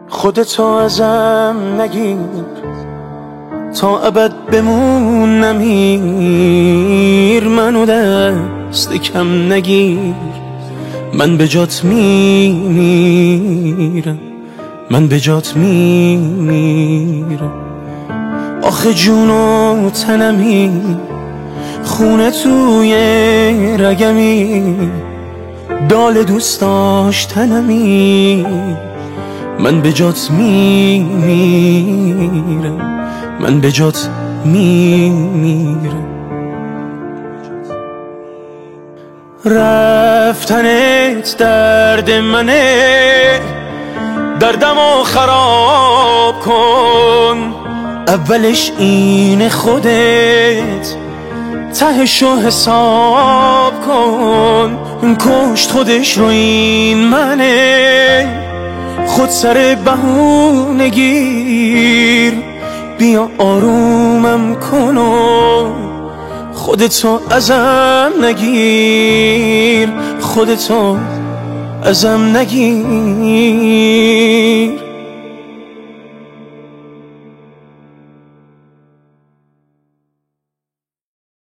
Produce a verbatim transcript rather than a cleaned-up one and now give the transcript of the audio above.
خودتو ازم نگیر، تا ابد بمون نمیر. منو دست کم نگیر، من به جات میمیرم، من به جات میمیرم. آخه جون و تنمی، خونه توی رگمی، دال دوست داشتنمی. من به جات میمیرم، من به جات میمیرم. رفتنت درد منه، دردمو خراب کن. اولش این خودت، تهشو حساب کن. کشت خودش رو این منه، خود سر بهونه گیر. بیا آرومم کن و خودتو ازم نگیر، خودتو ازم نگیر.